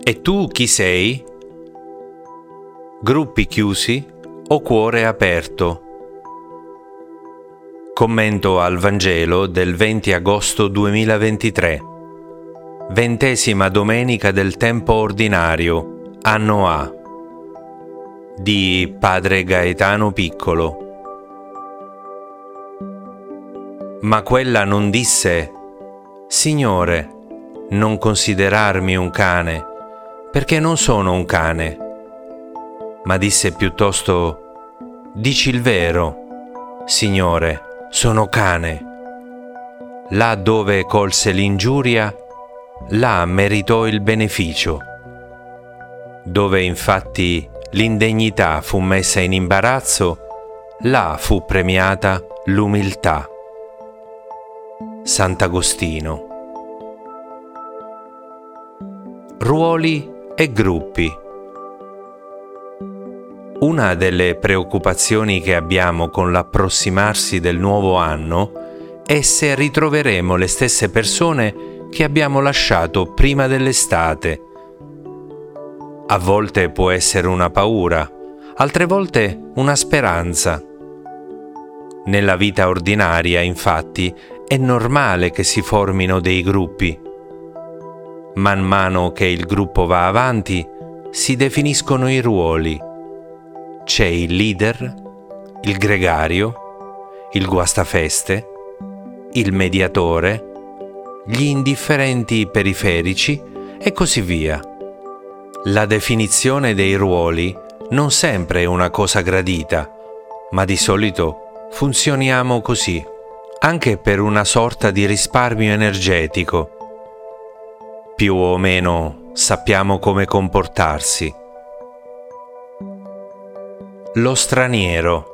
E tu chi sei? Gruppi chiusi o cuore aperto? Commento al Vangelo del 20 agosto 2023, 20ª domenica del tempo ordinario, anno A, di Padre Gaetano Piccolo. Ma quella non disse: Signore, non considerarmi un cane, perché non sono un cane. Ma disse piuttosto: dici il vero, Signore, sono cane. Là dove colse l'ingiuria, là meritò il beneficio. Dove infatti l'indegnità fu messa in imbarazzo, là fu premiata l'umiltà. Sant'Agostino. Ruoli e gruppi. Una delle preoccupazioni che abbiamo con l'approssimarsi del nuovo anno è se ritroveremo le stesse persone che abbiamo lasciato prima dell'estate. A volte può essere una paura, altre volte una speranza. Nella vita ordinaria, infatti, è normale che si formino dei gruppi. Man mano che il gruppo va avanti, si definiscono i ruoli. C'è il leader, il gregario, il guastafeste, il mediatore, gli indifferenti periferici e così via. La definizione dei ruoli non sempre è una cosa gradita, ma di solito funzioniamo così, anche per una sorta di risparmio energetico. Più o meno sappiamo come comportarsi. Lo straniero.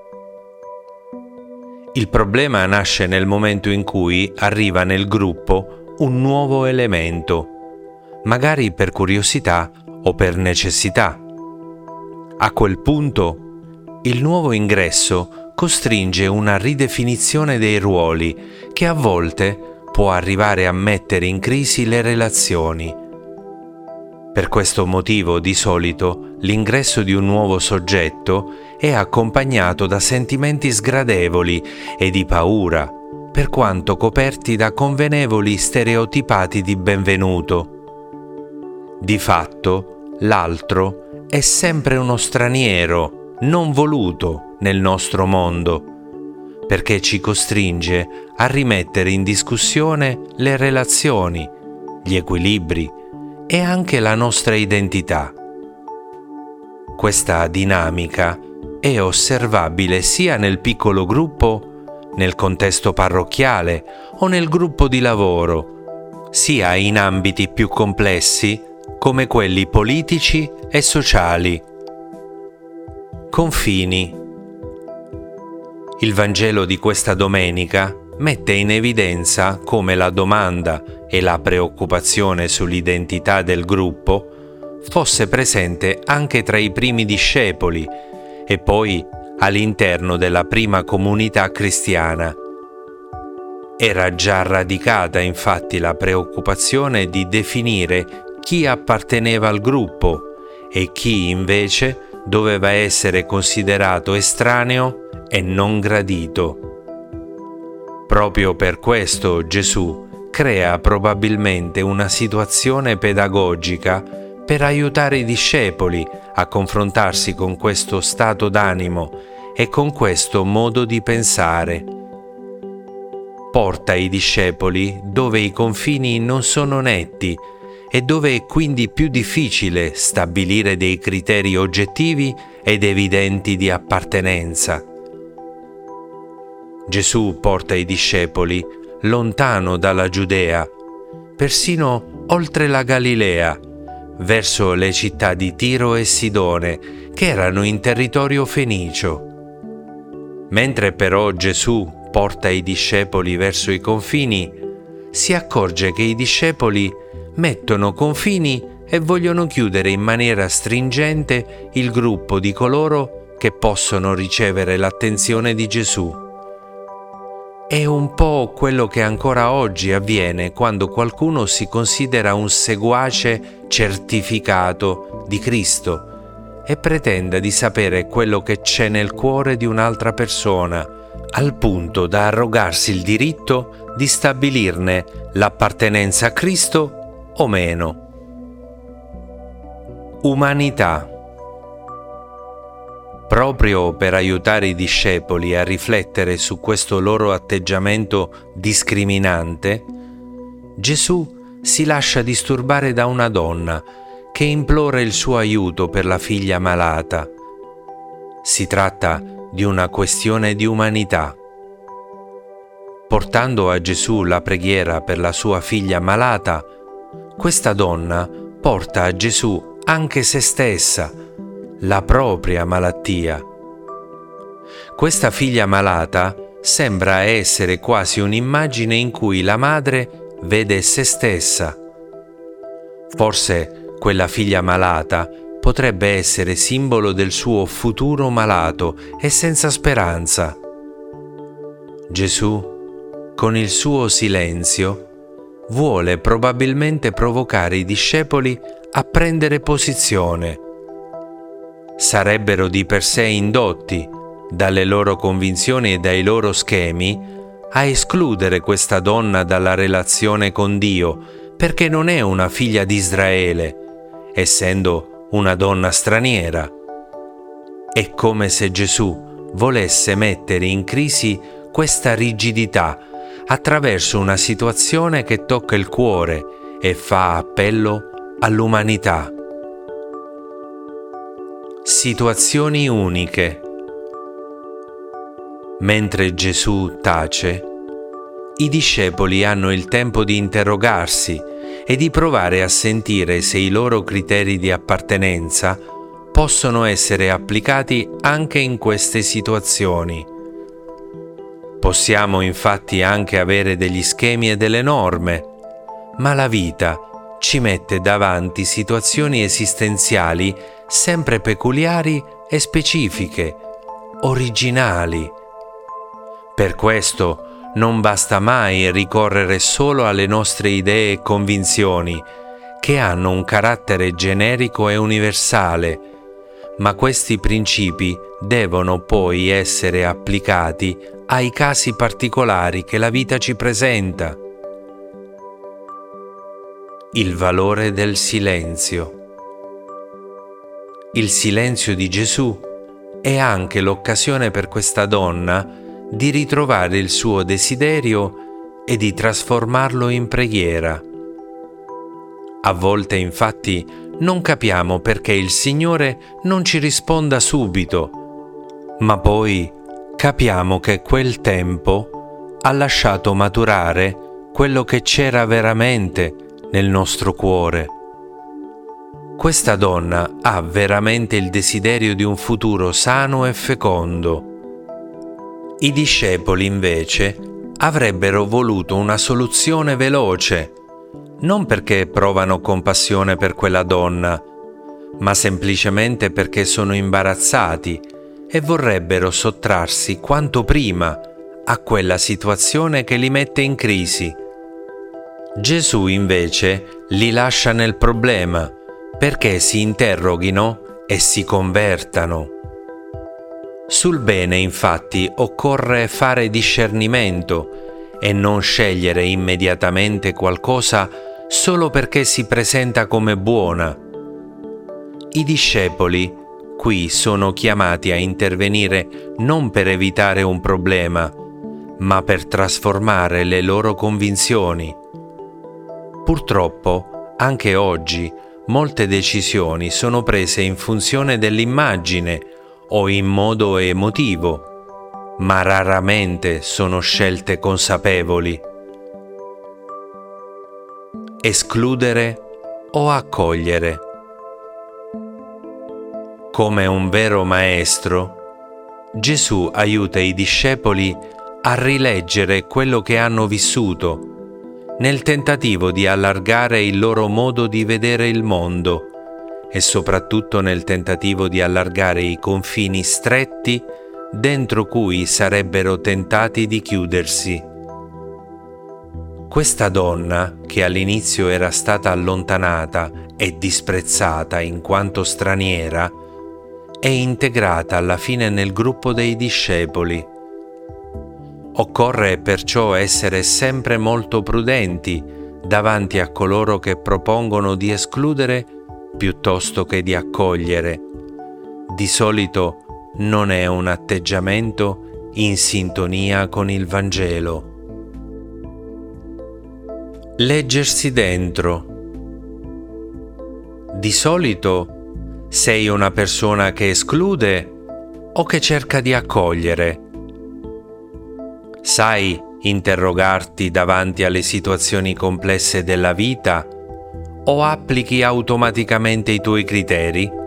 Il problema nasce nel momento in cui arriva nel gruppo un nuovo elemento, magari per curiosità o per necessità. A quel punto, il nuovo ingresso costringe una ridefinizione dei ruoli che a volte può arrivare a mettere in crisi le relazioni. Per questo motivo, di solito, l'ingresso di un nuovo soggetto è accompagnato da sentimenti sgradevoli e di paura, per quanto coperti da convenevoli stereotipati di benvenuto. Di fatto, l'altro è sempre uno straniero, non voluto nel nostro mondo, perché ci costringe a rimettere in discussione le relazioni, gli equilibri e anche la nostra identità. Questa dinamica è osservabile sia nel piccolo gruppo, nel contesto parrocchiale o nel gruppo di lavoro, sia in ambiti più complessi come quelli politici e sociali. Confini. Il Vangelo di questa domenica mette in evidenza come la domanda e la preoccupazione sull'identità del gruppo fosse presente anche tra i primi discepoli e poi all'interno della prima comunità cristiana. Era già radicata infatti la preoccupazione di definire chi apparteneva al gruppo e chi invece doveva essere considerato estraneo e non gradito. Proprio per questo Gesù crea probabilmente una situazione pedagogica per aiutare i discepoli a confrontarsi con questo stato d'animo e con questo modo di pensare. Porta i discepoli dove i confini non sono netti e dove è quindi più difficile stabilire dei criteri oggettivi ed evidenti di appartenenza. Gesù porta i discepoli lontano dalla Giudea, persino oltre la Galilea, verso le città di Tiro e Sidone, che erano in territorio fenicio. Mentre però Gesù porta i discepoli verso i confini, si accorge che i discepoli mettono confini e vogliono chiudere in maniera stringente il gruppo di coloro che possono ricevere l'attenzione di Gesù. È un po' quello che ancora oggi avviene quando qualcuno si considera un seguace certificato di Cristo e pretenda di sapere quello che c'è nel cuore di un'altra persona, al punto da arrogarsi il diritto di stabilirne l'appartenenza a Cristo o meno. Umanità. Proprio per aiutare i discepoli a riflettere su questo loro atteggiamento discriminante, Gesù si lascia disturbare da una donna che implora il suo aiuto per la figlia malata. Si tratta di una questione di umanità. Portando a Gesù la preghiera per la sua figlia malata, questa donna porta a Gesù anche se stessa, la propria malattia. Questa figlia malata sembra essere quasi un'immagine in cui la madre vede se stessa. Forse quella figlia malata potrebbe essere simbolo del suo futuro malato e senza speranza. Gesù, con il suo silenzio, vuole probabilmente provocare i discepoli a prendere posizione. Sarebbero di per sé indotti, dalle loro convinzioni e dai loro schemi, a escludere questa donna dalla relazione con Dio, perché non è una figlia di Israele, essendo una donna straniera. È come se Gesù volesse mettere in crisi questa rigidità attraverso una situazione che tocca il cuore e fa appello all'umanità. Situazioni uniche. Mentre Gesù tace, i discepoli hanno il tempo di interrogarsi e di provare a sentire se i loro criteri di appartenenza possono essere applicati anche in queste situazioni. Possiamo infatti anche avere degli schemi e delle norme, ma la vita ci mette davanti situazioni esistenziali sempre peculiari e specifiche, originali. Per questo non basta mai ricorrere solo alle nostre idee e convinzioni, che hanno un carattere generico e universale, ma questi principi devono poi essere applicati ai casi particolari che la vita ci presenta. Il valore del silenzio. Il silenzio di Gesù è anche l'occasione per questa donna di ritrovare il suo desiderio e di trasformarlo in preghiera. A volte, infatti, non capiamo perché il Signore non ci risponda subito, ma poi capiamo che quel tempo ha lasciato maturare quello che c'era veramente nel nostro cuore. Questa donna ha veramente il desiderio di un futuro sano e fecondo. I discepoli, invece, avrebbero voluto una soluzione veloce, non perché provano compassione per quella donna, ma semplicemente perché sono imbarazzati e vorrebbero sottrarsi quanto prima a quella situazione che li mette in crisi. Gesù, invece, li lascia nel problema perché si interroghino e si convertano. Sul bene, infatti, occorre fare discernimento e non scegliere immediatamente qualcosa solo perché si presenta come buona. I discepoli qui sono chiamati a intervenire non per evitare un problema, ma per trasformare le loro convinzioni. Purtroppo, anche oggi, molte decisioni sono prese in funzione dell'immagine o in modo emotivo, ma raramente sono scelte consapevoli. Escludere o accogliere. Come un vero maestro, Gesù aiuta i discepoli a rileggere quello che hanno vissuto, nel tentativo di allargare il loro modo di vedere il mondo e soprattutto nel tentativo di allargare i confini stretti dentro cui sarebbero tentati di chiudersi. Questa donna, che all'inizio era stata allontanata e disprezzata in quanto straniera, è integrata alla fine nel gruppo dei discepoli. Occorre perciò essere sempre molto prudenti davanti a coloro che propongono di escludere piuttosto che di accogliere. Di solito non è un atteggiamento in sintonia con il Vangelo. Leggersi dentro. Di solito sei una persona che esclude o che cerca di accogliere? Sai interrogarti davanti alle situazioni complesse della vita o applichi automaticamente i tuoi criteri?